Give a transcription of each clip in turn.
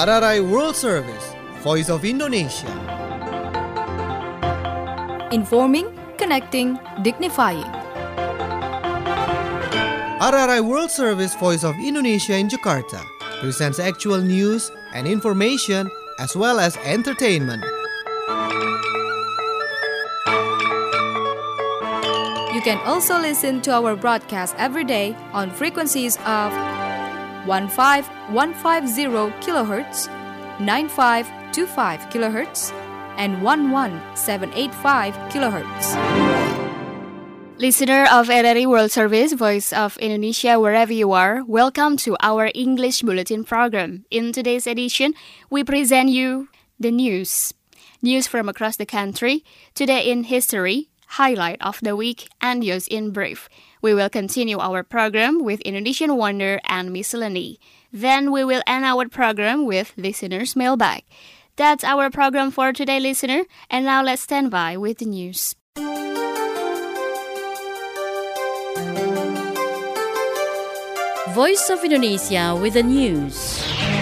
RRI World Service, Voice of Indonesia. Informing, connecting, dignifying. RRI World Service, Voice of Indonesia in Jakarta presents actual news and information as well as entertainment. You can also listen to our broadcast every day on frequencies of 15150 kHz, 9525 kHz, and 11785 kHz. Listener of RRI World Service, Voice of Indonesia, wherever you are, welcome to our English Bulletin program. In today's edition, we present you the news. News from across the country, today in history, highlight of the week, and news in brief. We will continue our program with Indonesian Wonder and Miscellany. Then we will end our program with Listener's Mailbag. That's our program for today, listener. And now let's stand by with the news. Voice of Indonesia with the news.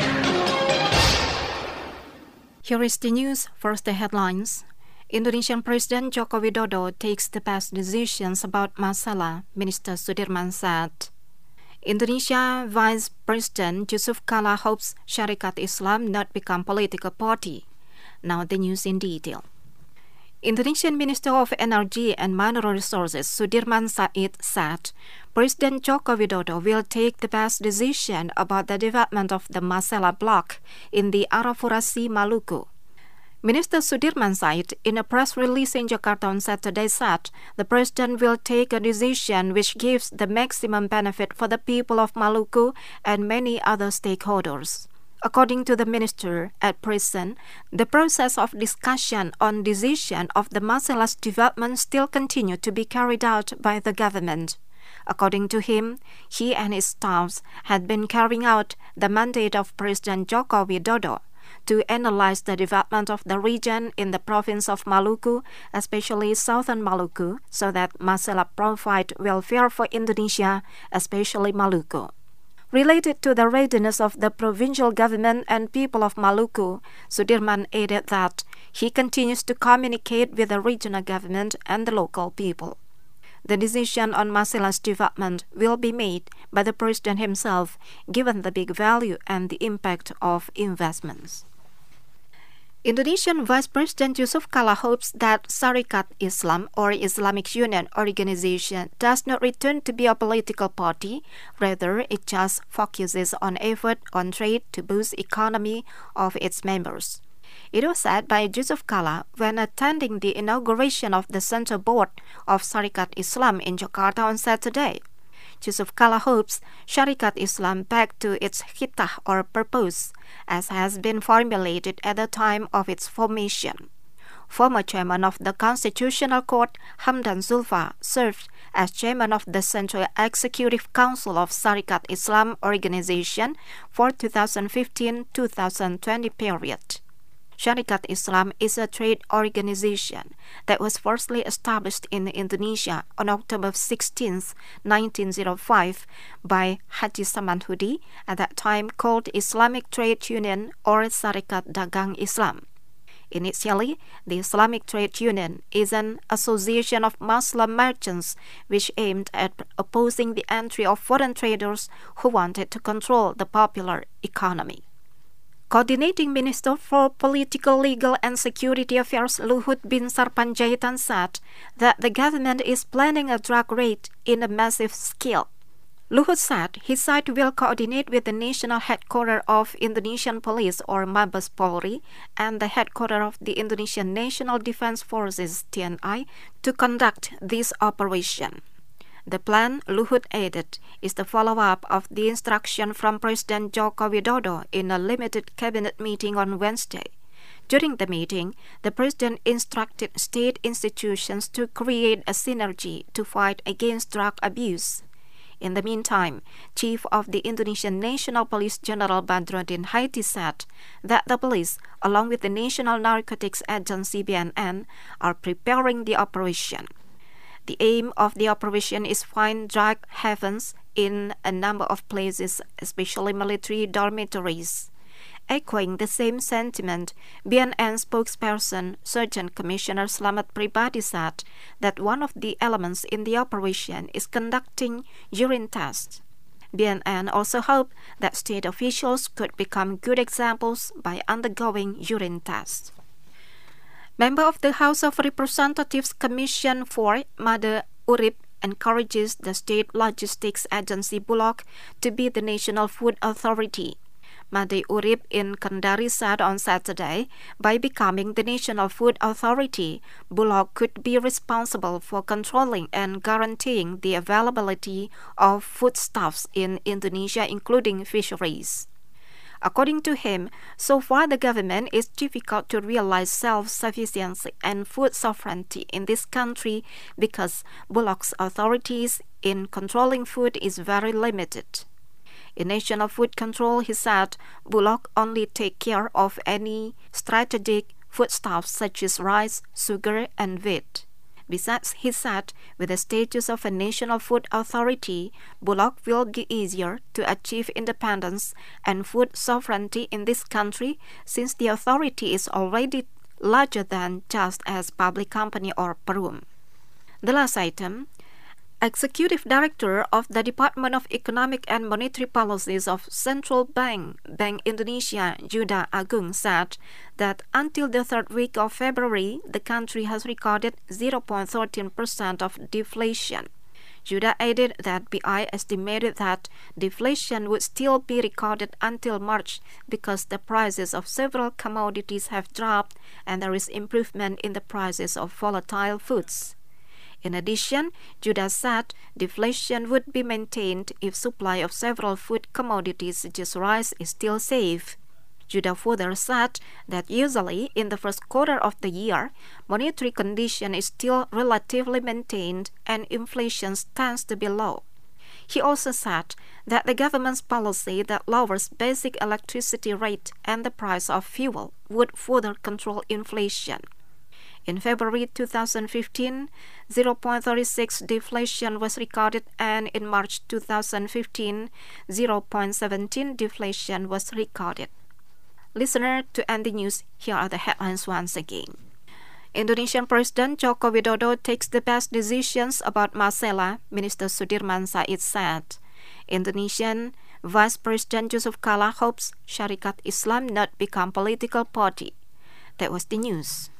Here is the news. First, the headlines. Indonesian President Joko Widodo takes the best decisions about masalah, Minister Sudirman said. Indonesia Vice President Yusuf Kala hopes Syarikat Islam not become political party. Now the news in detail. Indonesian Minister of Energy and Mineral Resources Sudirman Said said President Joko Widodo will take the best decision about the development of the Masela block in the Arafura Sea, Maluku. Minister Sudirman Said, in a press release in Jakarta on Saturday, said the president will take a decision which gives the maximum benefit for the people of Maluku and many other stakeholders. According to the minister, at present, the process of discussion on decision of the Masela's development still continue to be carried out by the government. According to him, he and his staffs had been carrying out the mandate of President Joko Widodo to analyze the development of the region in the province of Maluku, especially southern Maluku, so that Masela provide welfare for Indonesia, especially Maluku. Related to the readiness of the provincial government and people of Maluku, Sudirman added that he continues to communicate with the regional government and the local people. The decision on Masela's development will be made by the president himself, given the big value and the impact of investments. Indonesian Vice President Yusuf Kala hopes that Syarikat Islam or Islamic Union organization does not return to be a political party, rather it just focuses on effort on trade to boost economy of its members. It was said by Yusuf Kala when attending the inauguration of the Central Board of Syarikat Islam in Jakarta on Saturday. Yusuf Kala hopes Syarikat Islam back to its khitah or purpose, as has been formulated at the time of its formation. Former chairman of the Constitutional Court, Hamdan Zulfa, served as chairman of the Central Executive Council of Syarikat Islam organization for 2015-2020 period. Syarikat Islam is a trade organization that was firstly established in Indonesia on October 16, 1905 by Haji Samanhudi, at that time called Islamic Trade Union or Syarikat Dagang Islam. Initially, the Islamic Trade Union is an association of Muslim merchants which aimed at opposing the entry of foreign traders who wanted to control the popular economy. Coordinating Minister for Political, Legal and Security Affairs Luhut bin Sarpanjaitan said that the government is planning a drug raid in a massive scale. Luhut said his side will coordinate with the national headquarters of Indonesian Police or Mabes Polri and the headquarters of the Indonesian National Defense Forces TNI to conduct this operation. The plan, Luhut added, is the follow-up of the instruction from President Joko Widodo in a limited cabinet meeting on Wednesday. During the meeting, the president instructed state institutions to create a synergy to fight against drug abuse. In the meantime, Chief of the Indonesian National Police General Badrodin Haiti said that the police, along with the National Narcotics Agency BNN, are preparing the operation. The aim of the operation is find drug havens in a number of places, especially military dormitories. Echoing the same sentiment, BNN spokesperson Surgeon Commissioner Slamet Pribadi said that one of the elements in the operation is conducting urine tests. BNN also hoped that state officials could become good examples by undergoing urine tests. Member of the House of Representatives Commission for Made Urip encourages the state logistics agency Bulog to be the National Food Authority. Made Urip in Kendari said on Saturday, by becoming the National Food Authority, Bulog could be responsible for controlling and guaranteeing the availability of foodstuffs in Indonesia, including fisheries. According to him, so far the government is difficult to realize self-sufficiency and food sovereignty in this country because Bulog's authorities in controlling food is very limited. In national food control, he said, Bulog only take care of any strategic foodstuffs such as rice, sugar, and wheat. Besides, he said, with the status of a national food authority, Bulog will be easier to achieve independence and food sovereignty in this country since the authority is already larger than just as public company or Perum. The last item, Executive Director of the Department of Economic and Monetary Policies of Central Bank, Bank Indonesia, Juda Agung, said that until the third week of February, the country has recorded 0.13% of deflation. Juda added that BI estimated that deflation would still be recorded until March because the prices of several commodities have dropped and there is improvement in the prices of volatile foods. In addition, Juda said deflation would be maintained if supply of several food commodities such as rice is still safe. Juda further said that usually in the first quarter of the year, monetary condition is still relatively maintained and inflation tends to be low. He also said that the government's policy that lowers basic electricity rate and the price of fuel would further control inflation. In February 2015, 0.36 deflation was recorded, and in March 2015, 0.17 deflation was recorded. Listener, to end the news, here are the headlines once again. Indonesian President Joko Widodo takes the best decisions about Masela, Minister Sudirman Said said. Indonesian Vice President Yusuf Kala hopes Syarikat Islam not become political party. That was the news.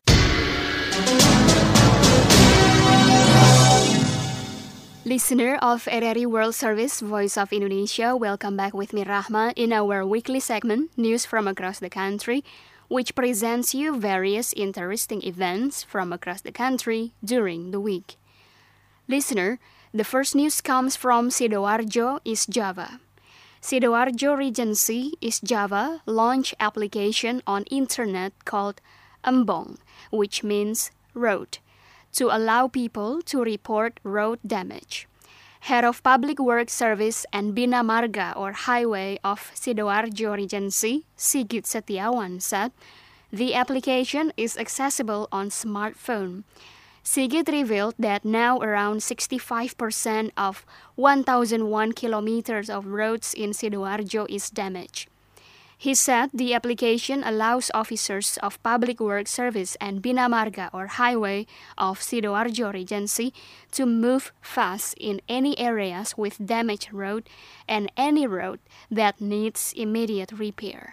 Listener of RRI World Service, Voice of Indonesia, welcome back with me, Rahma, in our weekly segment, News from Across the Country, which presents you various interesting events from across the country during the week. Listener, the first news comes from Sidoarjo, East Java. Sidoarjo Regency, East Java, launched application on internet called Embong, which means road, to allow people to report road damage. Head of Public Works Service and Bina Marga or Highway of Sidoarjo Regency, Sigit Setiawan, said the application is accessible on smartphone. Sigit revealed that now around 65% of 1,001 kilometers of roads in Sidoarjo is damaged. He said the application allows officers of Public Works Service and Bina Marga or Highway of Sidoarjo Regency to move fast in any areas with damaged road and any road that needs immediate repair.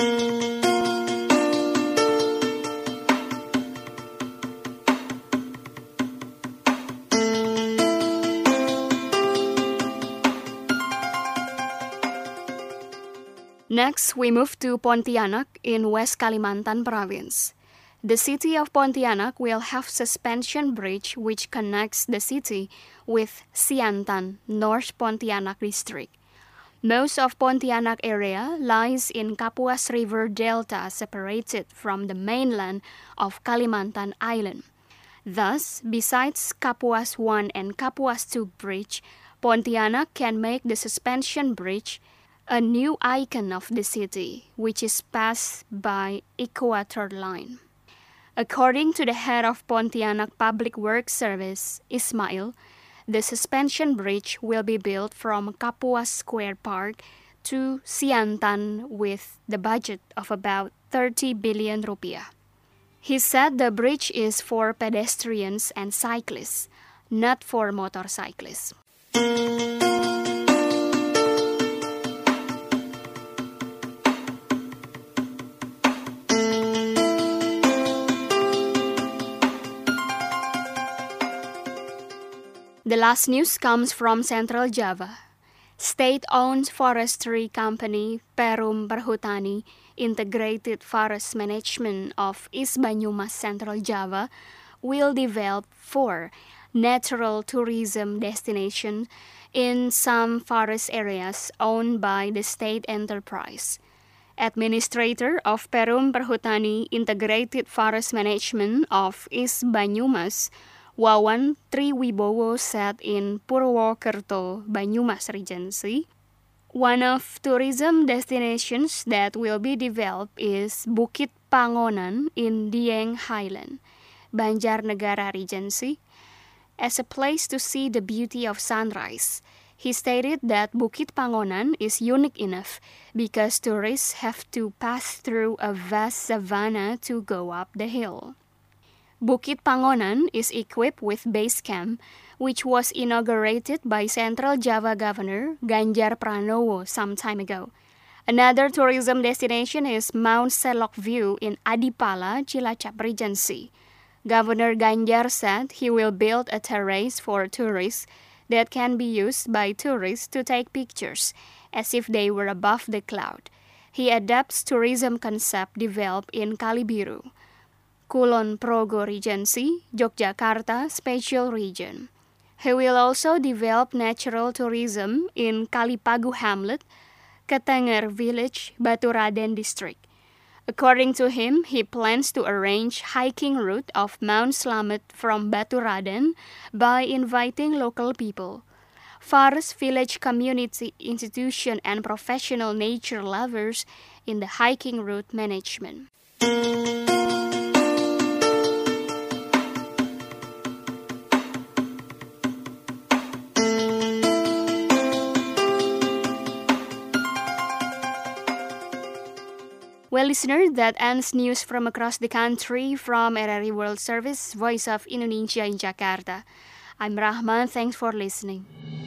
Next, we move to Pontianak in West Kalimantan Province. The city of Pontianak will have suspension bridge which connects the city with Siantan, North Pontianak district. Most of Pontianak area lies in Kapuas River Delta, separated from the mainland of Kalimantan Island. Thus, besides Kapuas 1 and Kapuas 2 bridge, Pontianak can make the suspension bridge a new icon of the city, which is passed by Equator Line. According to the head of Pontianak Public Works Service, Ismail, the suspension bridge will be built from Kapuas Square Park to Siantan with the budget of about 30 billion rupiah. He said the bridge is for pedestrians and cyclists, not for motorcyclists. The last news comes from Central Java. State-owned forestry company Perum Perhutani Integrated Forest Management of East Banyumas, Central Java, will develop 4 natural tourism destinations in some forest areas owned by the state enterprise. Administrator of Perum Perhutani Integrated Forest Management of East Banyumas, Wawan Triwibowo said in Purwokerto, Banyumas Regency, one of tourism destinations that will be developed is Bukit Pangonan in Dieng Highland, Banjarnegara Regency, as a place to see the beauty of sunrise. He stated that Bukit Pangonan is unique enough because tourists have to pass through a vast savanna to go up the hill. Bukit Pangonan is equipped with base camp, which was inaugurated by Central Java Governor Ganjar Pranowo some time ago. Another tourism destination is Mount Selok View in Adipala, Cilacap Regency. Governor Ganjar said he will build a terrace for tourists that can be used by tourists to take pictures as if they were above the cloud. He adapts tourism concept developed in Kalibiru, Kulon Progo Regency, Yogyakarta Special Region. He will also develop natural tourism in Kalipagu Hamlet, Ketenger Village, Baturaden District. According to him, he plans to arrange hiking route of Mount Slamet from Baturaden by inviting local people, forest village community institution and professional nature lovers in the hiking route management. Well, listener, that ends news from across the country from RRI World Service, Voice of Indonesia in Jakarta. I'm Rahman. Thanks for listening.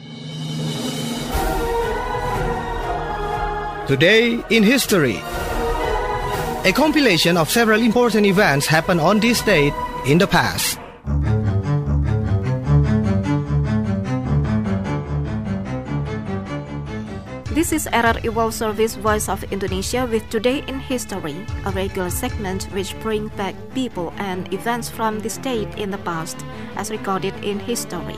Today in History. A compilation of several important events happened on this date in the past. This is RRI World Service Voice of Indonesia with Today in History, a regular segment which brings back people and events from this date in the past, as recorded in history.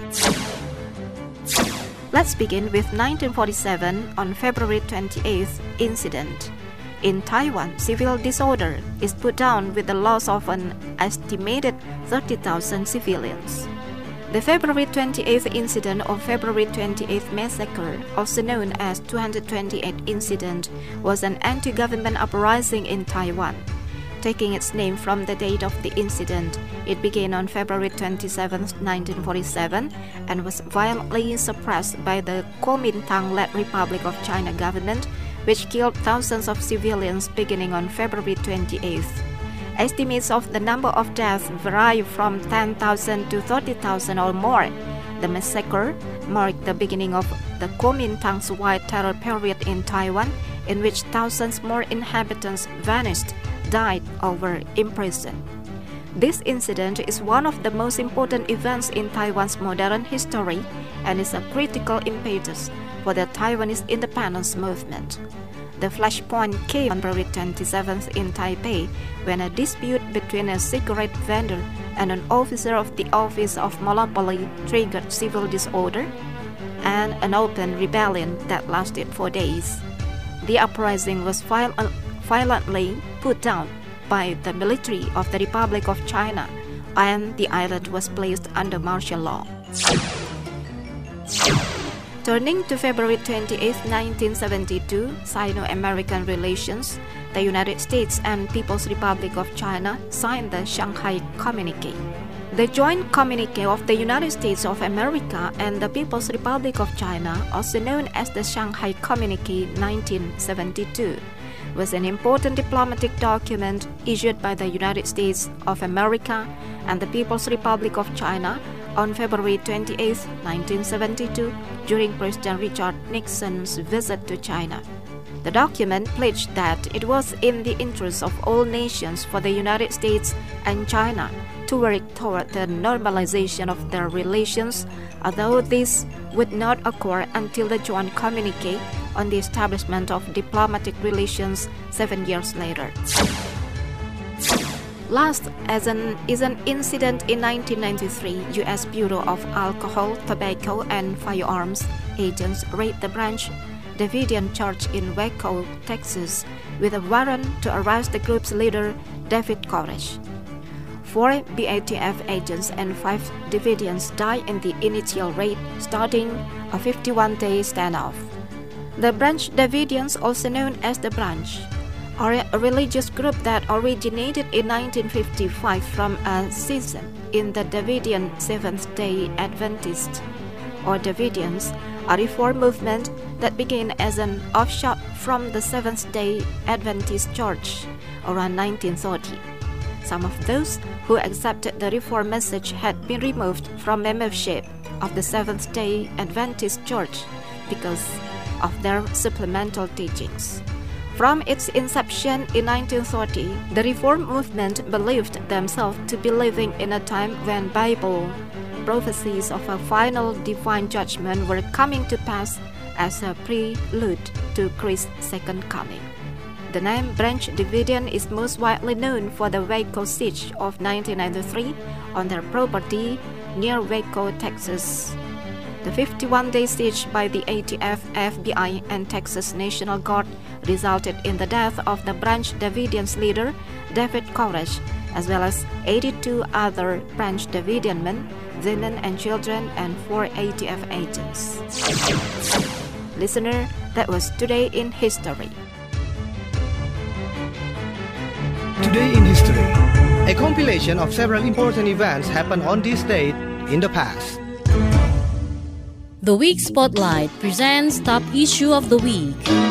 Let's begin with 1947 on February 28th incident. In Taiwan, civil disorder is put down with the loss of an estimated 30,000 civilians. The February 28th incident or February 28th massacre, also known as 228 incident, was an anti-government uprising in Taiwan. Taking its name from the date of the incident, it began on February 27, 1947, and was violently suppressed by the Kuomintang-led Republic of China government, which killed thousands of civilians beginning on February 28th. Estimates of the number of deaths vary from 10,000 to 30,000 or more. The massacre marked the beginning of the Kuomintang's White Terror period in Taiwan, in which thousands more inhabitants vanished, died, or were imprisoned. This incident is one of the most important events in Taiwan's modern history and is a critical impetus for the Taiwanese independence movement. The flashpoint came on February 27th in Taipei when a dispute between a cigarette vendor and an officer of the Office of Monopoly triggered civil disorder and an open rebellion that lasted 4 days. The uprising was violently put down by the military of the Republic of China, and the island was placed under martial law. Turning to February 28, 1972, Sino-American relations, the United States and People's Republic of China signed the Shanghai Communique. The joint communique of the United States of America and the People's Republic of China, also known as the Shanghai Communique 1972, was an important diplomatic document issued by the United States of America and the People's Republic of China on February 28, 1972, during President Richard Nixon's visit to China. The document pledged that it was in the interest of all nations for the United States and China to work toward the normalization of their relations, although this would not occur until the joint communique on the establishment of diplomatic relations 7 years later. Last is an incident in 1993. U.S. Bureau of Alcohol, Tobacco, and Firearms agents raided the Branch Davidian Church in Waco, Texas, with a warrant to arrest the group's leader, David Koresh. 4 BATF agents and 5 Davidians died in the initial raid, starting a 51-day standoff. The Branch Davidians, also known as the Branch, are a religious group that originated in 1955 from a schism in the Davidian Seventh-day Adventists, or Davidians, a reform movement that began as an offshoot from the Seventh-day Adventist Church around 1930. Some of those who accepted the reform message had been removed from membership of the Seventh-day Adventist Church because of their supplemental teachings. From its inception in 1930, the Reform movement believed themselves to be living in a time when Bible prophecies of a final divine judgment were coming to pass as a prelude to Christ's second coming. The name Branch Davidian is most widely known for the Waco siege of 1993 on their property near Waco, Texas. The 51-day siege by the ATF, FBI, and Texas National Guard resulted in the death of the Branch Davidian's leader, David Koresh, as well as 82 other Branch Davidian men, women, and children, and 4 ATF agents. Listener, that was Today in History. Today in History, a compilation of several important events happened on this date in the past. The Week Spotlight presents Top Issue of the Week.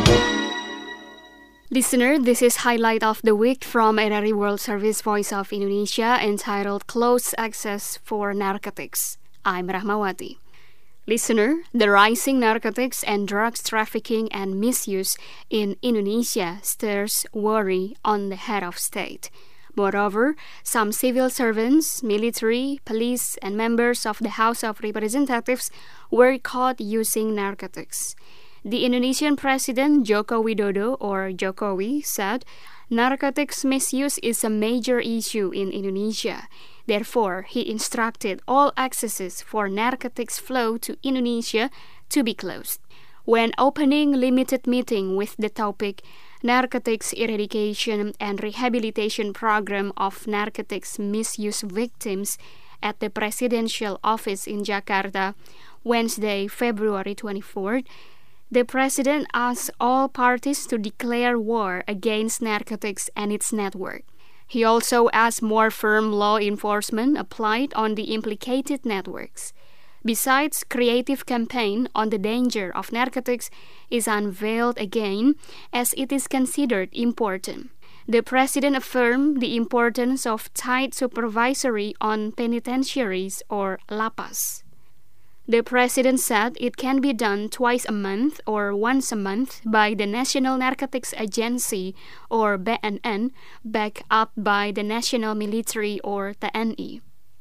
Listener, this is Highlight of the Week from RRI World Service Voice of Indonesia entitled Closed Access for Narcotics. I'm Rahmawati. Listener, the rising narcotics and drugs trafficking and misuse in Indonesia stirs worry on the head of state. Moreover, some civil servants, military, police, and members of the House of Representatives were caught using narcotics. The Indonesian President Joko Widodo, or Jokowi, said narcotics misuse is a major issue in Indonesia. Therefore, he instructed all accesses for narcotics flow to Indonesia to be closed. When opening limited meeting with the topic Narcotics Eradication and Rehabilitation Program of Narcotics Misuse Victims at the Presidential Office in Jakarta, Wednesday, February 24th, the President asked all parties to declare war against narcotics and its network. He also asked more firm law enforcement applied on the implicated networks. Besides, creative campaign on the danger of narcotics is unveiled again as it is considered important. The President affirmed the importance of tight supervisory on penitentiaries or lapas. The President said it can be done twice a month or once a month by the National Narcotics Agency or BNN, backed up by the National Military or TNI.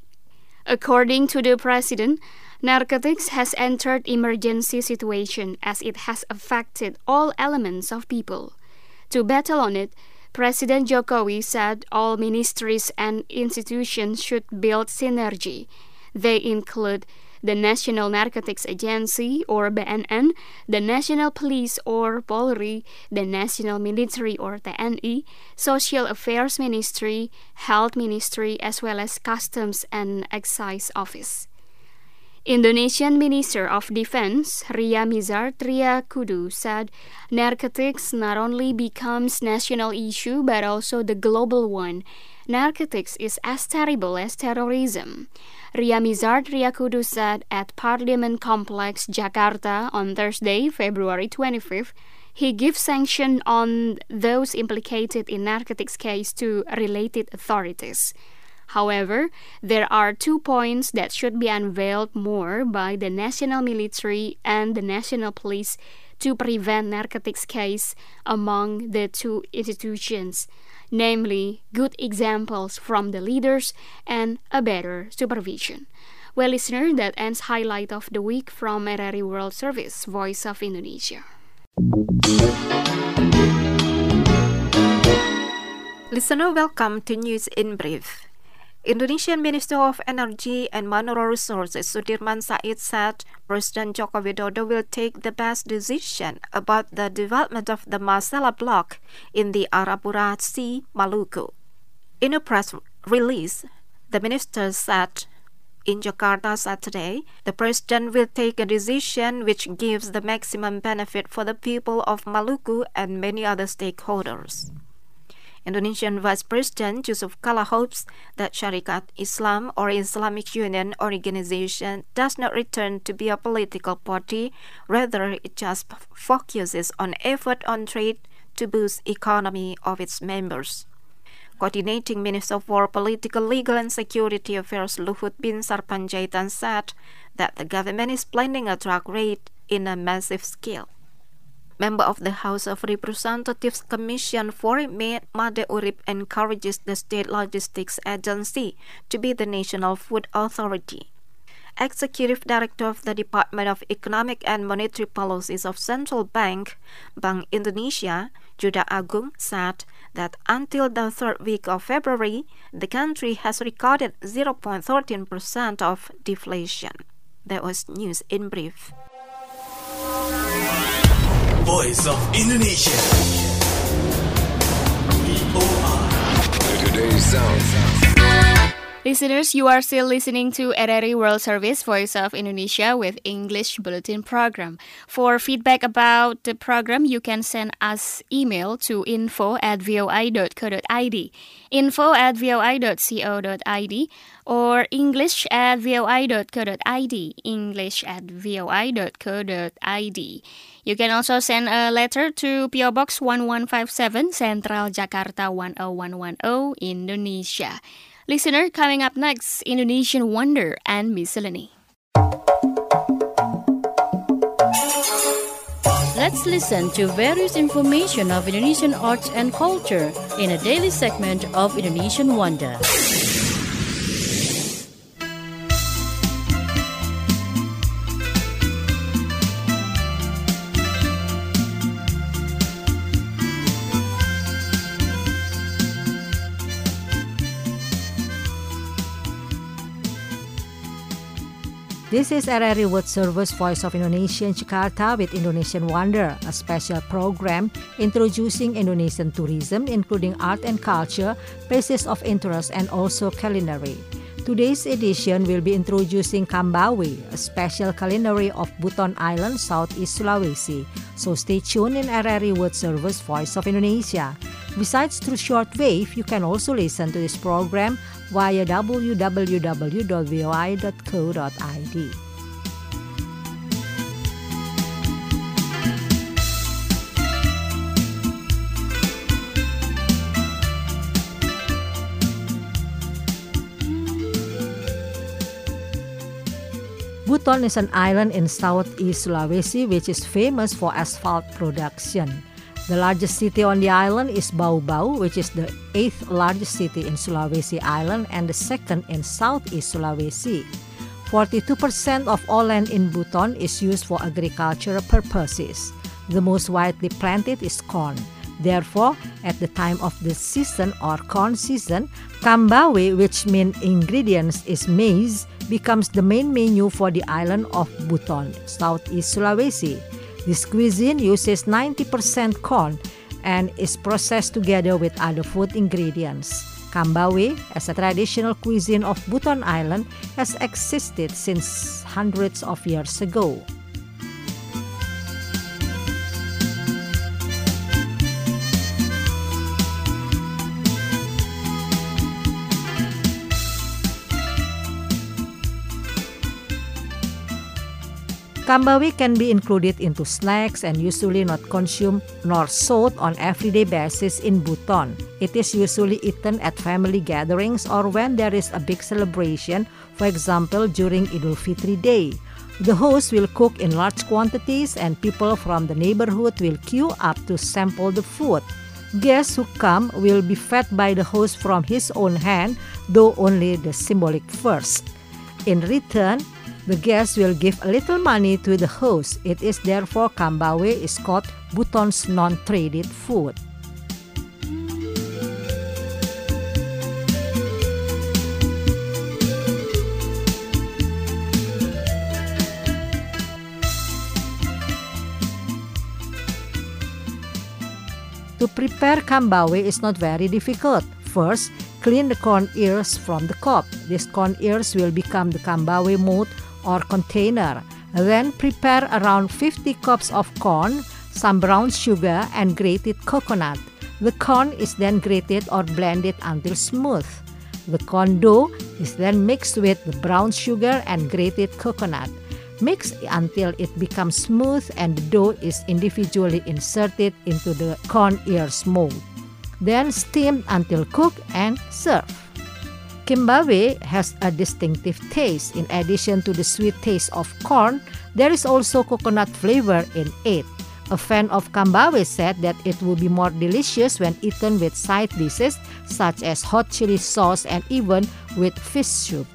According to the President, narcotics has entered emergency situation as it has affected all elements of people. To battle on it, President Jokowi said all ministries and institutions should build synergy. They include the National Narcotics Agency or BNN, the National Police or Polri, the National Military or TNI, Social Affairs Ministry, Health Ministry, as well as Customs and Excise Office. Indonesian Minister of Defense Ria Mizar Triakudu said narcotics not only becomes national issue but also the global one. narcotics is as terrible as terrorism. Riamizard Riyakudu said at Parliament Complex, Jakarta on Thursday, February 25th, he gives sanction on those implicated in narcotics case to related authorities. However, there are 2 points that should be unveiled more by the national military and the national police to prevent narcotics case among the two institutions, namely good examples from the leaders and a better supervision. Well, listener, that ends Highlight of the Week from RRI World Service, Voice of Indonesia. Listener, welcome to News in Brief. Indonesian Minister of Energy and Mineral Resources Sudirman Said said President Joko Widodo will take the best decision about the development of the Masela block in the Arafura Sea, Maluku. In a press release, the minister said, in Jakarta Saturday, the president will take a decision which gives the maximum benefit for the people of Maluku and many other stakeholders. Indonesian Vice President Yusuf Kala hopes that Syarikat Islam or Islamic Union organization does not return to be a political party, rather it just focuses on effort on trade to boost economy of its members. Coordinating Minister for Political, Legal and Security Affairs Luhut Binsar Panjaitan said that the government is planning a drug raid in a massive scale. Member of the House of Representatives Commission for Made Urip encourages the State Logistics Agency to be the National Food Authority. Executive Director of the Department of Economic and Monetary Policies of Central Bank, Bank Indonesia, Juda Agung, said that until the third week of February, the country has recorded 0.13% of deflation. That was News in Brief. Voice of Indonesia. Today's sound. Listeners, you are still listening to RRI World Service, Voice of Indonesia with English Bulletin Program. For feedback about the program, you can send us email to info@voi.co.id, info@voi.co.id, or english@voi.co.id, english@voi.co.id. You can also send a letter to PO Box 1157, Central Jakarta 10110, Indonesia. Listener, coming up next, Indonesian Wonder and Miscellany. Let's listen to various information of Indonesian arts and culture in a daily segment of Indonesian Wonder. This is RRI World Service, Voice of Indonesia in Jakarta with Indonesian Wonder, a special program introducing Indonesian tourism, including art and culture, places of interest, and also culinary. Today's edition will be introducing Kambawe, a special culinary of Buton Island, Southeast Sulawesi. So stay tuned in RRI World Service, Voice of Indonesia. Besides through shortwave, you can also listen to this program via www.voi.co.id. Buton is an island in Southeast Sulawesi which is famous for asphalt production. The largest city on the island is Bau-Bau, which is the 8th largest city in Sulawesi Island and the second in Southeast Sulawesi. 42% of all land in Buton is used for agricultural purposes. The most widely planted is corn. Therefore, at the time of the season or corn season, Kambawe, which means ingredients is maize, becomes the main menu for the island of Buton, Southeast Sulawesi. This cuisine uses 90% corn and is processed together with other food ingredients. Kambawe, as a traditional cuisine of Buton Island, has existed since hundreds of years ago. Kambawi can be included into snacks and usually not consumed nor sold on everyday basis in Buton. It is usually eaten at family gatherings or when there is a big celebration, for example during Idul Fitri Day. The host will cook in large quantities and people from the neighborhood will queue up to sample the food. Guests who come will be fed by the host from his own hand, though only the symbolic first. In return, the guest will give a little money to the host. It is therefore Kambawi is called Buton's non-traded food. To prepare Kambawi is not very difficult. First, clean the corn ears from the cob. These corn ears will become the Kambawi mold or container. Then prepare around 50 cups of corn, some brown sugar and grated coconut. The corn is then grated or blended until smooth. The corn dough is then mixed with the brown sugar and grated coconut. Mix until it becomes smooth and the dough is individually inserted into the corn ears mold. Then steam until cooked and serve. Kambawi has a distinctive taste. In addition to the sweet taste of corn, there is also coconut flavor in it. A fan of Kambawi said that it will be more delicious when eaten with side dishes such as hot chili sauce and even with fish soup.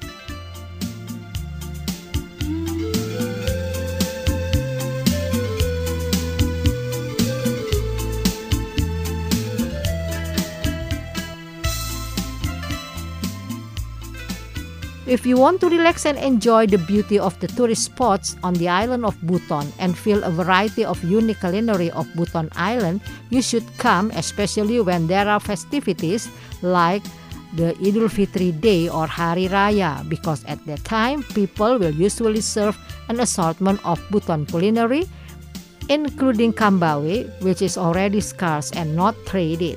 If you want to relax and enjoy the beauty of the tourist spots on the island of Buton and feel a variety of unique culinary of Buton Island, you should come, especially when there are festivities like the Idul Fitri Day or Hari Raya, because at that time, people will usually serve an assortment of Buton culinary, including Kambawi, which is already scarce and not traded.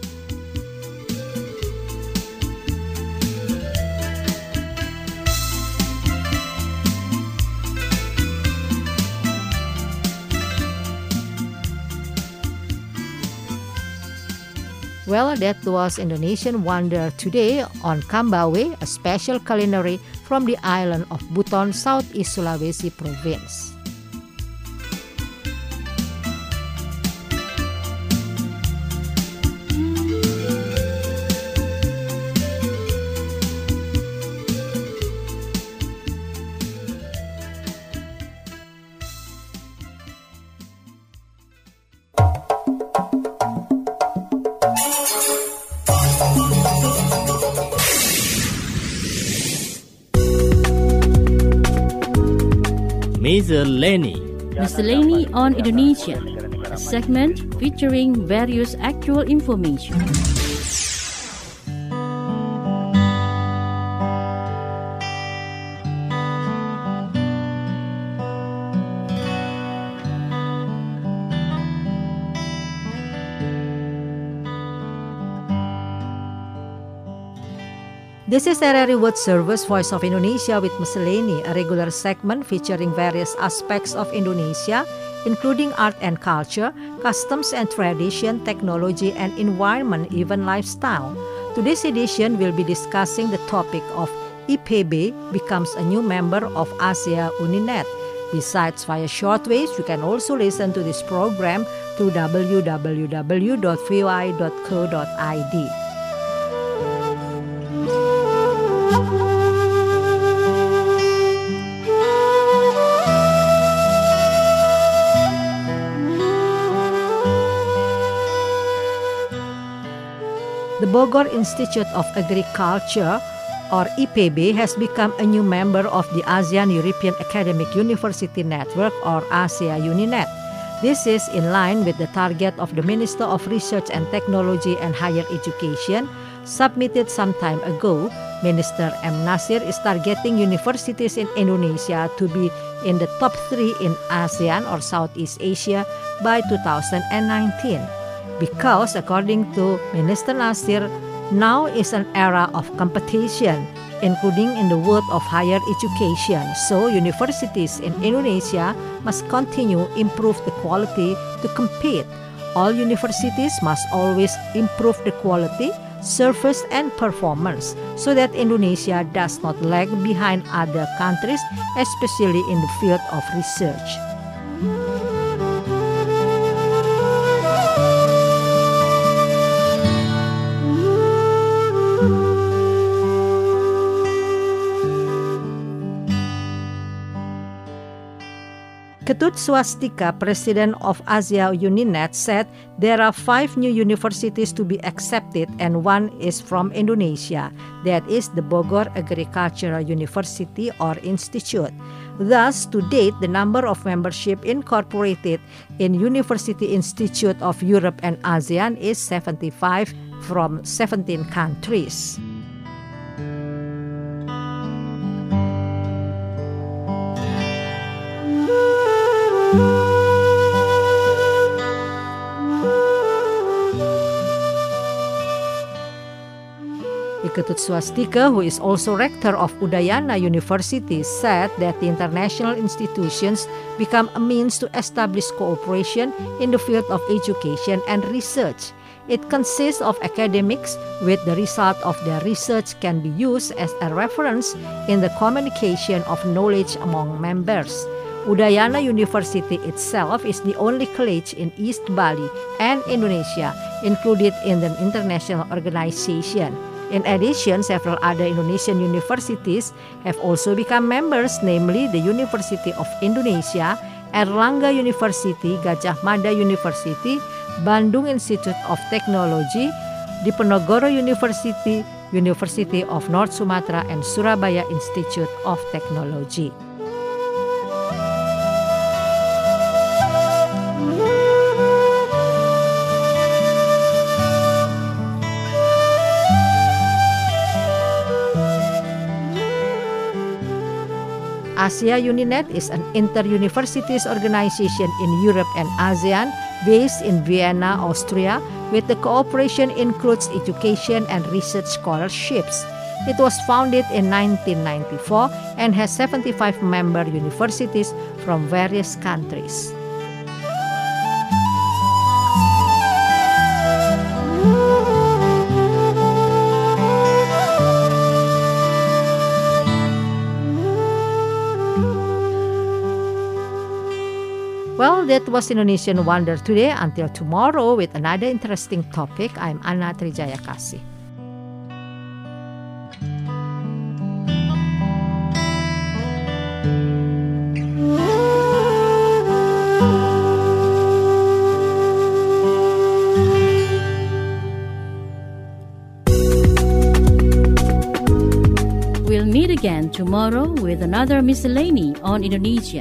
Well, that was Indonesian Wonder today on Kambawi, a special culinary from the island of Buton, Southeast Sulawesi province. Miscellany on Indonesia, a segment featuring various actual information. This is RRI World Service, Voice of Indonesia with Miscellany, a regular segment featuring various aspects of Indonesia, including art and culture, customs and tradition, technology and environment, even lifestyle. Today's edition will be discussing the topic of IPB becomes a new member of Asia Uninet. Besides via shortwave, you can also listen to this program through www.voi.co.id. The Bogor Institute of Agriculture, or IPB, has become a new member of the ASEAN European Academic University Network, or Asia Uninet. This is in line with the target of the Minister of Research and Technology and Higher Education, submitted some time ago. Minister M. Nasir is targeting universities in Indonesia to be in the top 3 in ASEAN or Southeast Asia by 2019. Because, according to Minister Nasir, now is an era of competition. including in the world of higher education. So universities in Indonesia must continue improve the quality to compete. All universities must always improve the quality, service and performance so that Indonesia does not lag behind other countries, especially in the field of research. Ketut Swastika, president of Asia Uninet, said there are 5 new universities to be accepted and one is from Indonesia, that is the Bogor Agricultural University or Institute. Thus, to date, the number of membership incorporated in University Institute of Europe and ASEAN is 75 from 17 countries. Ketut Swastika, who is also rector of Udayana University, said that the international institutions become a means to establish cooperation in the field of education and research. It consists of academics with the result of their research can be used as a reference in the communication of knowledge among members. Udayana University itself is the only college in East Bali and Indonesia included in the international organization. In addition, several other Indonesian universities have also become members, namely the University of Indonesia, Erlangga University, Gajah Mada University, Bandung Institute of Technology, Diponegoro University, University of North Sumatra, and Surabaya Institute of Technology. Asia Uninet is an inter-universities organization in Europe and ASEAN based in Vienna, Austria, with the cooperation includes education and research scholarships. It was founded in 1994 and has 75 member universities from various countries. Well, that was Indonesian Wonder today. Until tomorrow with another interesting topic, I'm Anna Trijayakasih. We'll meet again tomorrow with another miscellany on Indonesia.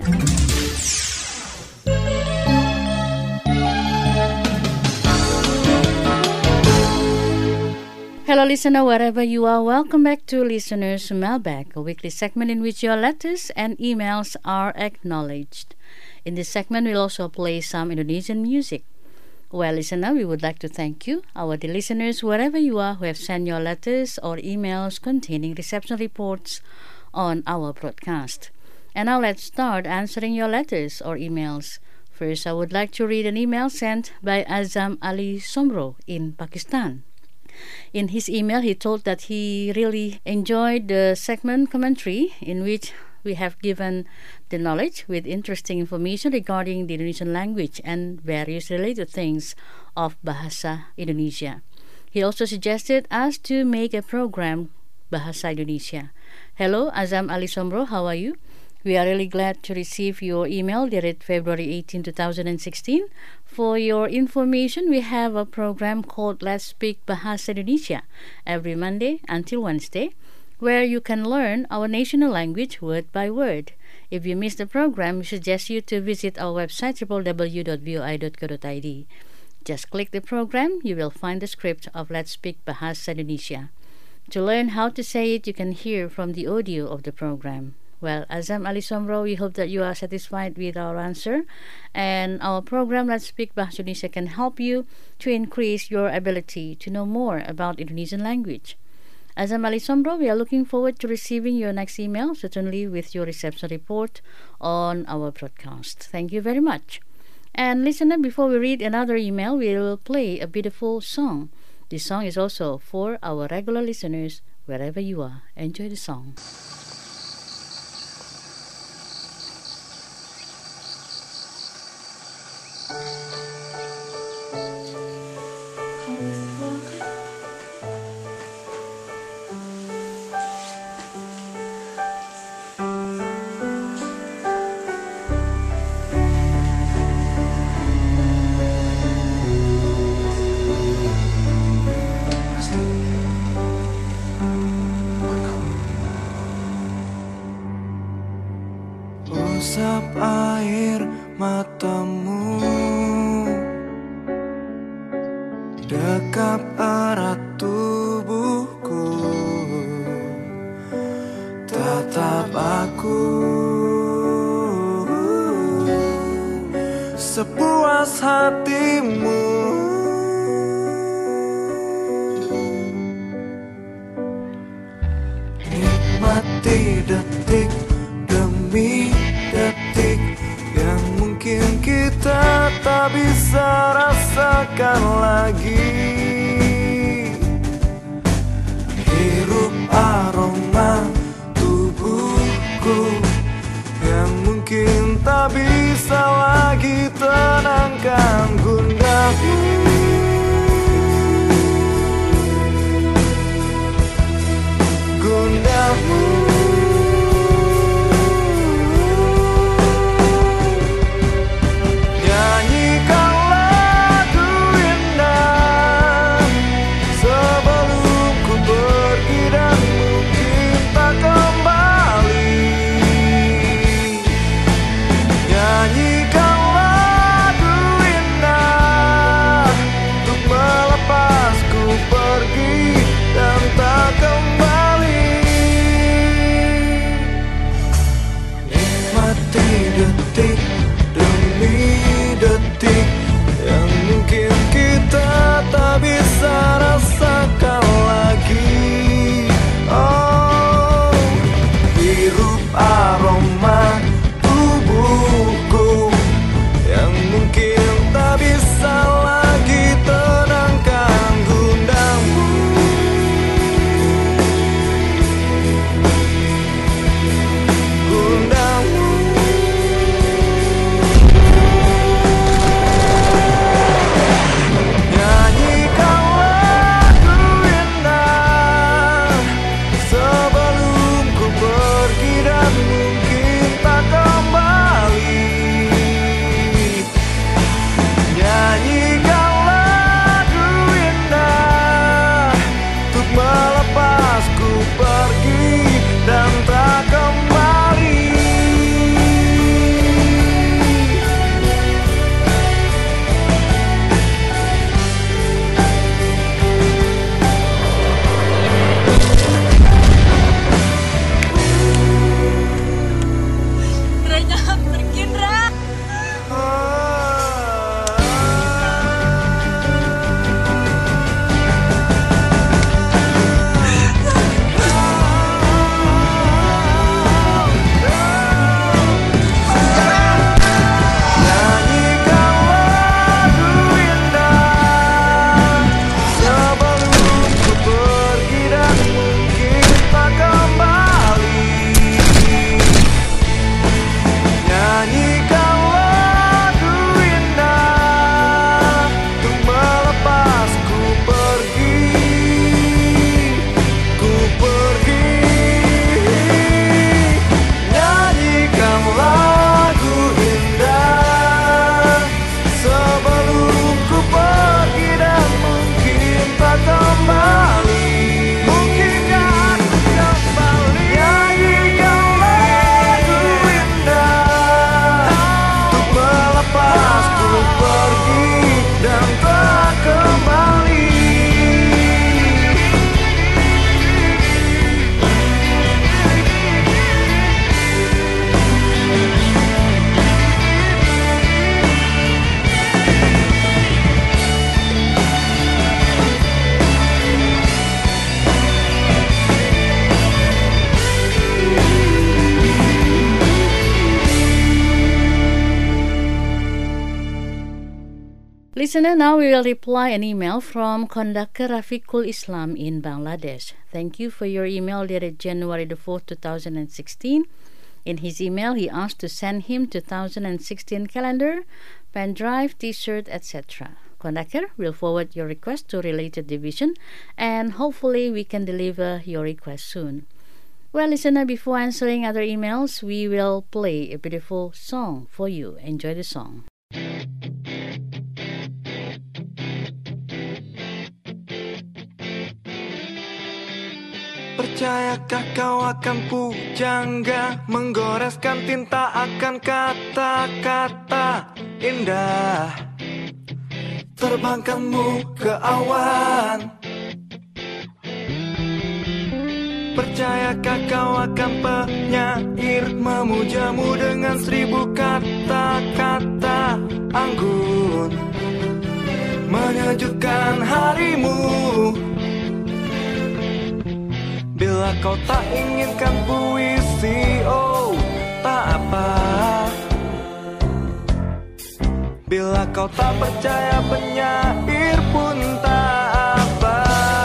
Hello listener, wherever you are, welcome back to Listener's Mailbag, a weekly segment in which your letters and emails are acknowledged. In this segment, we'll also play some Indonesian music. Well, listener, we would like to thank you, our dear listeners, wherever you are, who have sent your letters or emails containing reception reports on our broadcast. And now let's start answering your letters or emails. First, I would like to read an email sent by Azam Ali Somro in Pakistan. In his email, he told that he really enjoyed the segment commentary in which we have given the knowledge with interesting information regarding the Indonesian language and various related things of Bahasa Indonesia. He also suggested us to make a program, Bahasa Indonesia. Hello, Azam Ali Somro, how are you? We are really glad to receive your email dated February 18, 2016. For your information, we have a program called Let's Speak Bahasa Indonesia every Monday until Wednesday, where you can learn our national language word by word. If you missed the program, we suggest you to visit our website www.voi.co.id. Just click the program, you will find the script of Let's Speak Bahasa Indonesia. To learn how to say it, you can hear from the audio of the program. Well, Azam Ali Somro, we hope that you are satisfied with our answer. And our program, Let's Speak Bahasa Indonesia, can help you to increase your ability to know more about Indonesian language. As Amali Sombro, we are looking forward to receiving your next email, certainly with your reception report on our broadcast. Thank you very much. And listener, before we read another email, we will play a beautiful song. This song is also for our regular listeners, wherever you are. Enjoy the song. Usap air matamu, dekap erat tubuhku, tatap aku sepuas hatimu. Nikmati detik demi detik yang mungkin kita tak bisa rasakan lagi. Hirup aroma tubuhku yang mungkin tak bisa lagi tenangkan gundahmu. Gundahmu. Listener, now we will reply an email from Kondakter Rafiqul Islam in Bangladesh. Thank you for your email dated January the 4th, 2016. In his email, he asked to send him 2016 calendar, pen drive, t-shirt, etc. Kondakter will forward your request to related division, and hopefully we can deliver your request soon. Well, listener, before answering other emails, we will play a beautiful song for you. Enjoy the song. Percayakah kau akan pujangga, menggoreskan tinta akan kata-kata indah, terbangkanmu ke awan. Percayakah kau akan penyair, memujamu dengan 1000 kata-kata anggun, menyejukkan harimu. Bila kau tak inginkan puisi, oh tak apa. Bila kau tak percaya penyair pun tak apa.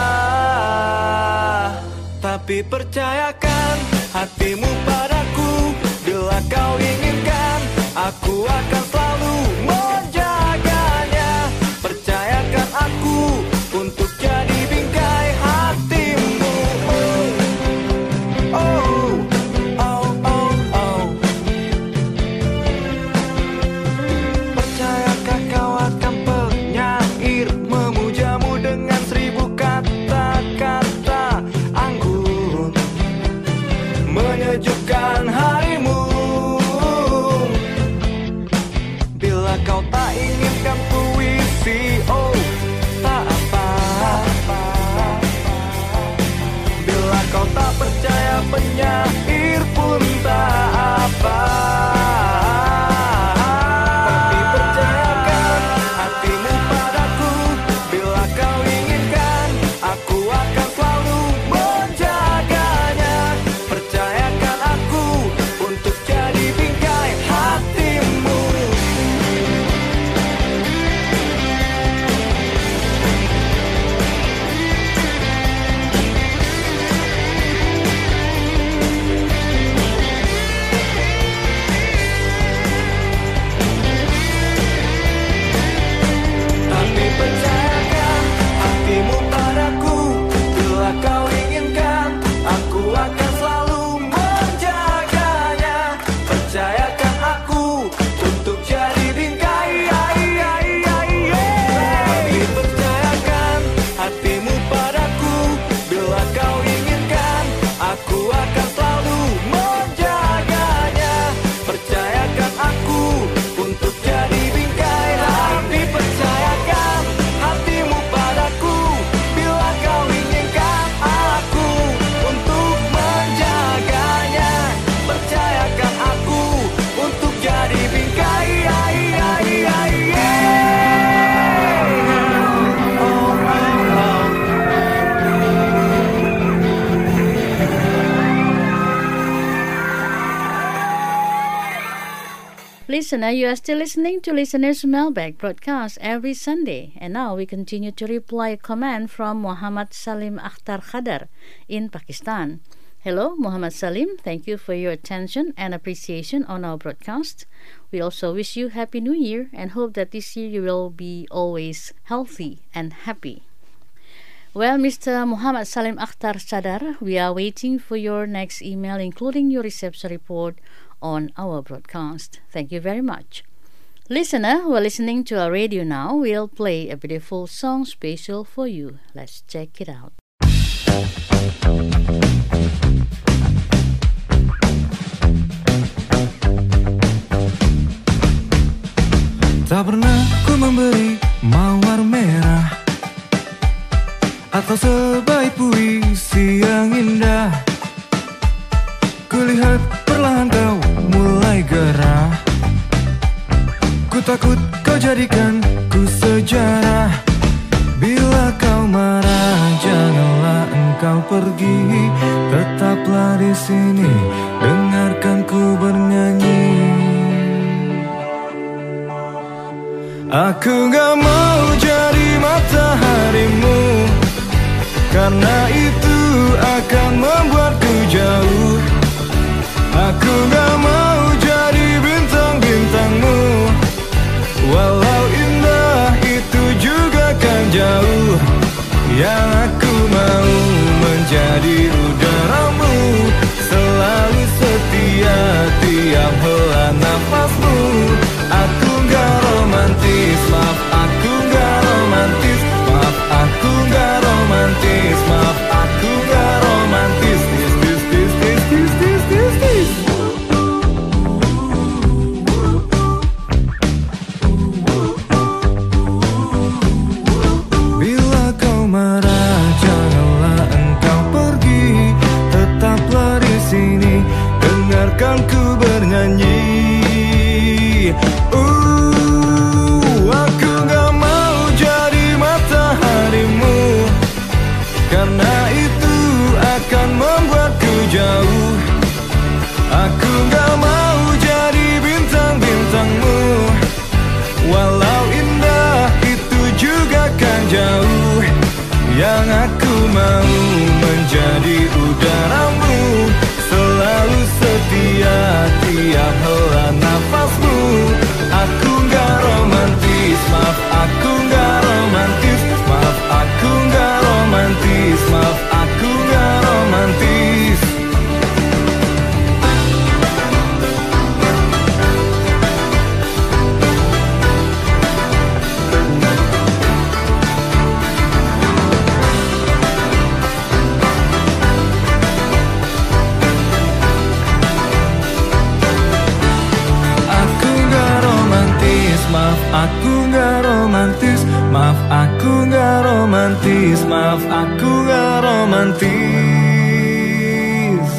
Tapi percayakan hatimu padaku, bila kau inginkan, aku akan selalu menjaganya. Percayakan aku untuk jadi bingkai hatimu. Menyejukkan harimu. Bila kau tak inginkan puisi, oh tak apa. Bila kau tak percaya penyair pun tak apa. Tapi percayakan hatimu padaku, bila kau inginkan, aku akan selalu menjaganya. Percayakan aku untuk jadi bingkai hatimu. Tapi percayakan hatimu padaku, bila kau inginkan, aku akan selalu menjaganya. Percayakan aku untuk jadi bingkai. Tapi percayakan hatimu padaku, bila kau inginkan, aku akan selalu menjaganya. Percayakan aku untuk jadi bingkai. Tapi percayakan hatimu padaku, bila kau inginkan, aku untuk menjaganya. Percayakan aku untuk jadi bingkai. Listener, you are still listening to Listener's Mailbag broadcast every Sunday. And now we continue to reply a comment from Muhammad Salim Akhtar Khadar in Pakistan. Hello, Muhammad Salim. Thank you for your attention and appreciation on our broadcast. We also wish you Happy New Year and hope that this year you will be always healthy and happy. Well, Mr. Muhammad Salim Akhtar Khadar, we are waiting for your next email, including your reception report on our broadcast. Thank you very much. Listener who are listening to our radio now, we'll play a beautiful song special for you. Let's check it out. Tak pernah ku memberi mawar merah atau sebaik puisi yang indah. Kulihat perlahan kau mulai gerah. Ku takut kau jadikan ku sejarah. Bila kau marah, janganlah engkau pergi. Tetaplah di sini, dengarkan ku bernyanyi. Aku gak mau jadi mataharimu, karena itu akan membuatku jauh. Aku gak mau jadi bintang-bintangmu, walau indah itu juga kan jauh. Yang aku mau menjadi udaramu, selalu setia tiap hela nafasmu. Aku gak romantis, maaf aku gak romantis, maaf aku gak romantis, maaf aku gak romantis. Bila kau marah, janganlah engkau pergi, tetaplah di sini, dengarkan ku bernyanyi. Aku gak mau jadi mataharimu, karena itu akan membuatku jauh. Aku gak mau jadi bintang-bintangmu, walau indah itu juga kan jauh. Yang aku mau menjadi udaramu, selalu setia tiap hela nafasmu. Aku gak romantis, maaf aku gak romantis, maaf aku gak romantis, maaf aku gak romantis. Maaf aku gak romantis, maaf aku gak romantis, maaf aku gak romantis.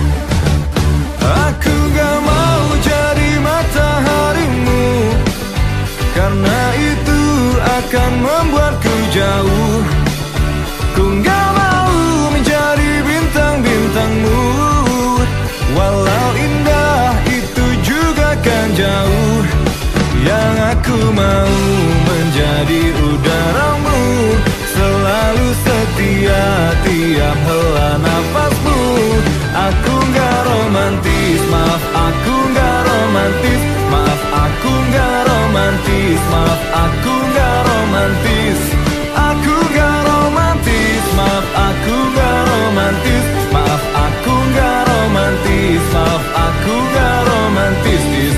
Aku gak mau jadi mataharimu, karena itu akan membuatku jauh. Ku gak mau menjadi bintang-bintangmu, walau indah itu juga kan jauh. Yang aku mau menjadi udaramu, selalu setia tiap hela nafasmu. Aku gak romantis, maaf aku gak romantis, maaf aku gak romantis, maaf aku gak romantis. Aku gak romantis, maaf aku gak romantis, maaf aku gak romantis, maaf aku gak romantis.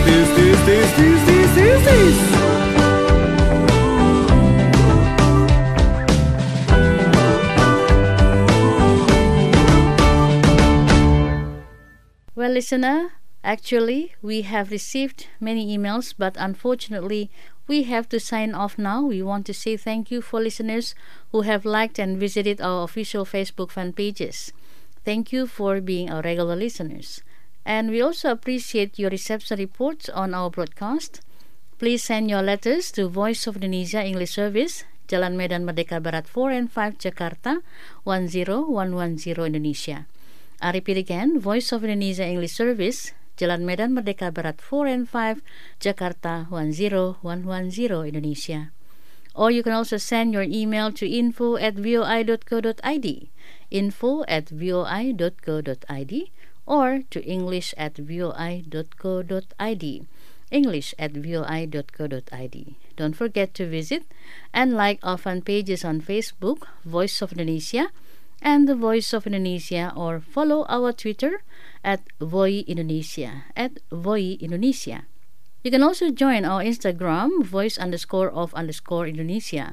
Well, listener, actually, we have received many emails, but unfortunately, we have to sign off now. We want to say thank you for listeners who have liked and visited our official Facebook fan pages. Thank you for being our regular listeners. And we also appreciate your reception reports on our broadcast. Please send your letters to Voice of Indonesia English Service, Jalan Medan Merdeka Barat 4 and 5, Jakarta 10110 Indonesia. I repeat again, Voice of Indonesia English Service, Jalan Medan Merdeka Barat 4 and 5, Jakarta 10110 Indonesia. Or you can also send your email to info@voi.co.id, info@voi.co.id, or to english@voi.co.id, english@voi.co.id. Don't forget to visit and like our fan pages on Facebook, Voice of Indonesia, and the Voice of Indonesia, or follow our Twitter @VoiIndonesia, @VoiIndonesia. You can also join our Instagram, voice_of_Indonesia,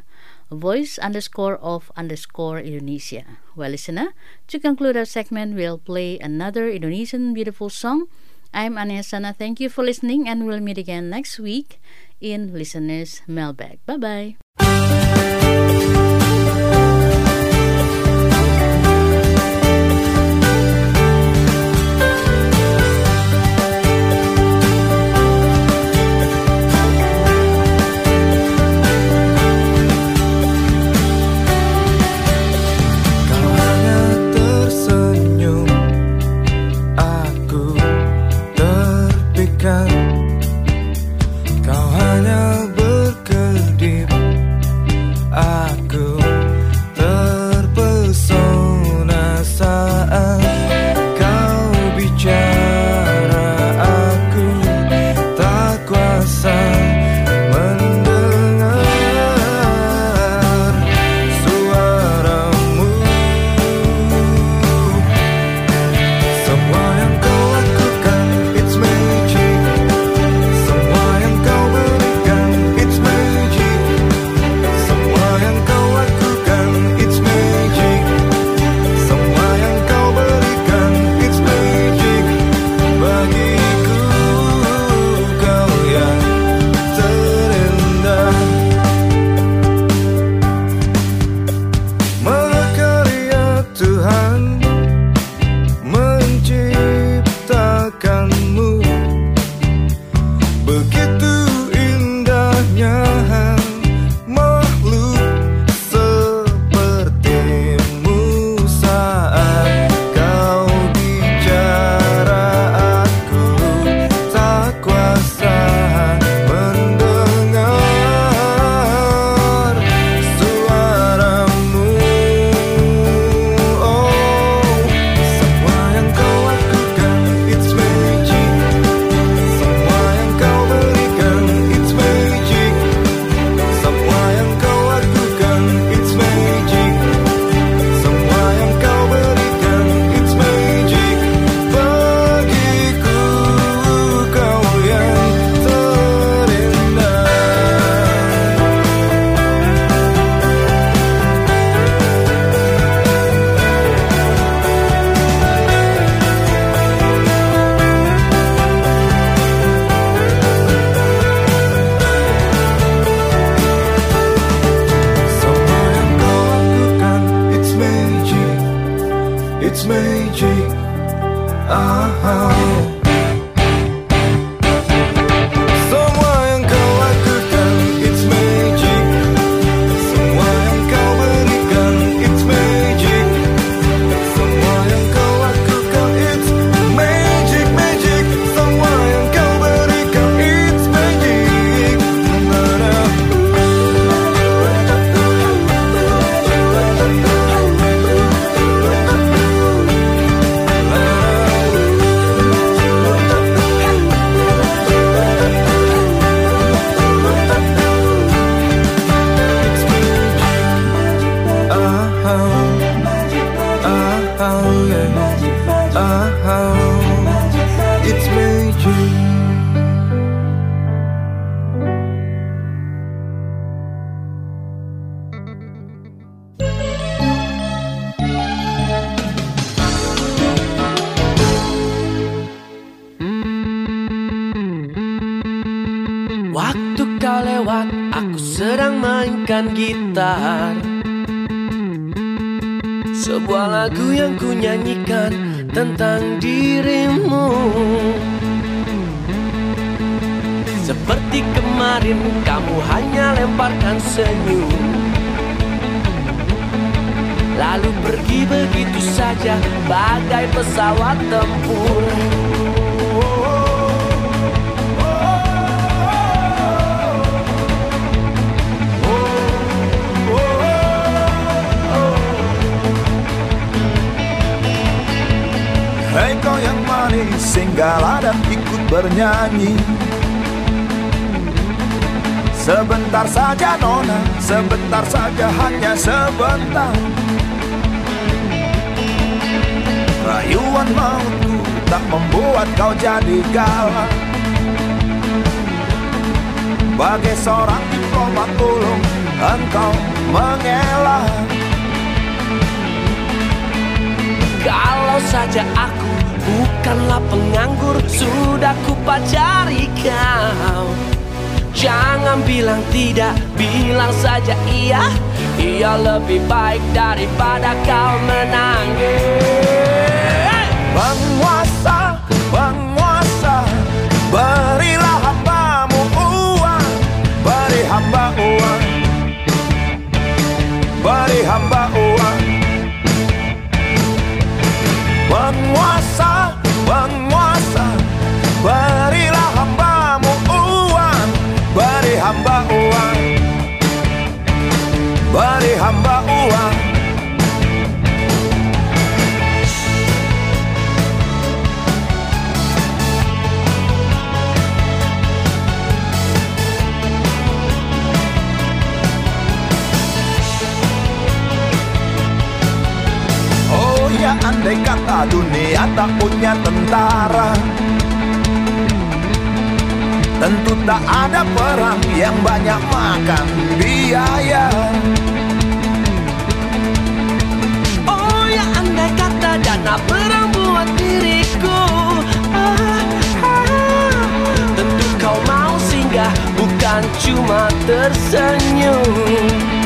voice_of_Indonesia. Well, listener, to conclude our segment, we'll play another Indonesian beautiful song. I'm Ania Sana. Thank you for listening, and we'll meet again next week in Listener's Mailbag. Bye-bye. Kau hanya berkenan Waktu kau lewat, aku sedang mainkan gitar. Sebuah lagu yang ku nyanyikan tentang dirimu. Seperti kemarin, kamu hanya lemparkan senyum, lalu pergi begitu saja bagai pesawat tempur. Hei kau yang manis, singgahlah dan ikut bernyanyi. Sebentar saja nona, sebentar saja, hanya sebentar. Rayuan mautku tak membuat kau jadi galak. Bagai seorang diplomat ulung, engkau mengelak. Kalau saja aku bukanlah penganggur, sudah ku pacari kau. Jangan bilang tidak, bilang saja iya. Iya lebih baik daripada kau menangis. Penguasa, penguasa, berilah hambamu uang. Beri hamba uang, beri hamba uang. Penguasa, penguasa, berilah hambamu uang. Beri hamba uang, beri hamba uang. Oh ya, andai kata dunia tak punya tentara, tentu tak ada perang yang banyak makan biaya. Oh ya, andai kata dana perang buat diriku, tentu kau mau singgah, bukan cuma tersenyum.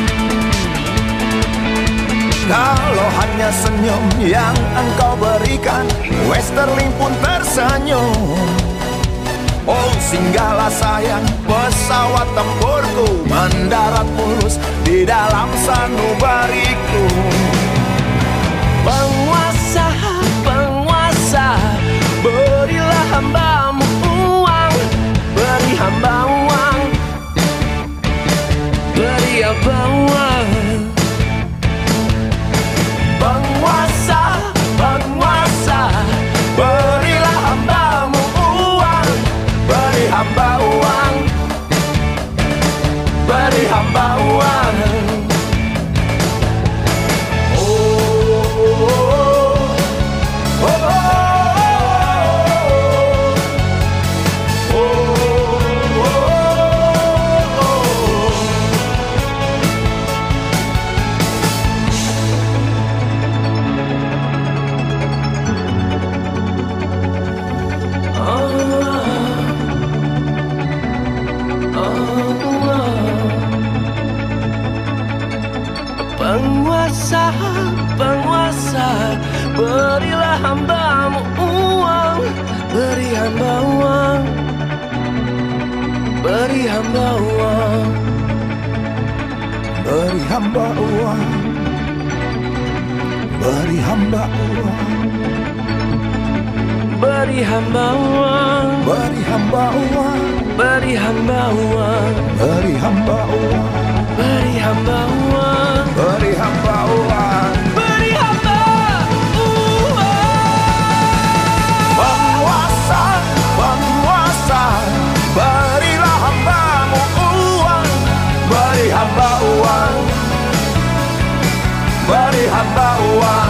Kalau hanya senyum yang engkau berikan, Westerling pun tersenyum. Oh singgahlah sayang, pesawat tempurku mendarat mulus di dalam sanubariku. Penguasa, penguasa, berilah hambamu uang. Beri hamba uang, beri hamba uang. Penguasa, penguasa, berilah hambamu uang. Beri hamba uang, beri hamba uang. Penguasa, penguasa, berilah hambamu uang. Beri hamba uang, beri hamba uang. Beri hamba uang, beri hamba uang. Beri hamba uang, beri hamba uang. Beri hamba uang, beri hamba uang. Beri hamba uang, beri hamba uang. Beri hamba uang. Penguasa, penguasa, berilah hambamu uang. Beri hamba uang, beri hamba uang.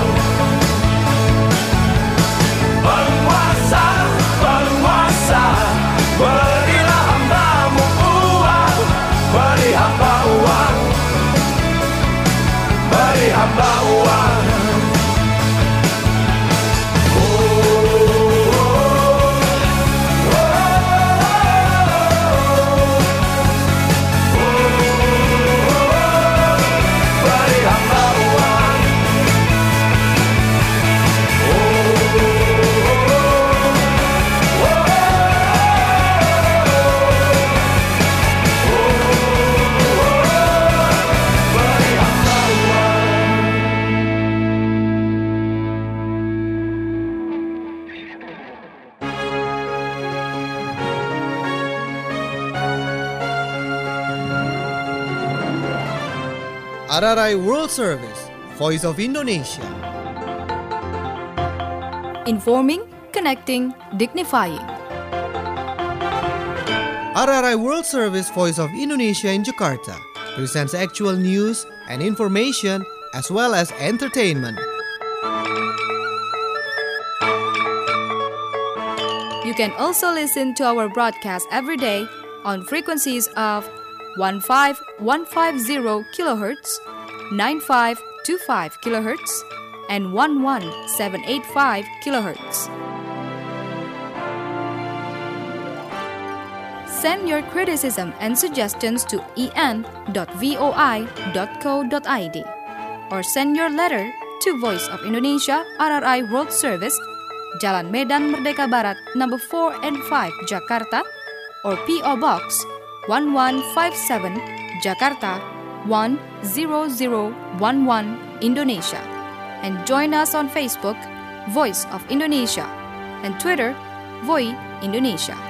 Penguasa, penguasa, berilah hambamu uang. Beri hamba uang, beri hamba uang. RRI World Service, Voice of Indonesia. Informing, connecting, dignifying. RRI World Service, Voice of Indonesia in Jakarta presents actual news and information as well as entertainment. You can also listen to our broadcast every day on frequencies of 15150 kHz, 9525 kHz, and 11785 kHz. Send your criticism and suggestions to en.voi.co.id or send your letter to Voice of Indonesia RRI World Service, Jalan Medan Merdeka Barat, number 4 and 5, Jakarta, or P.O. Box 1157, Jakarta 10011, Indonesia. And join us on Facebook, Voice of Indonesia, and Twitter, Voi Indonesia.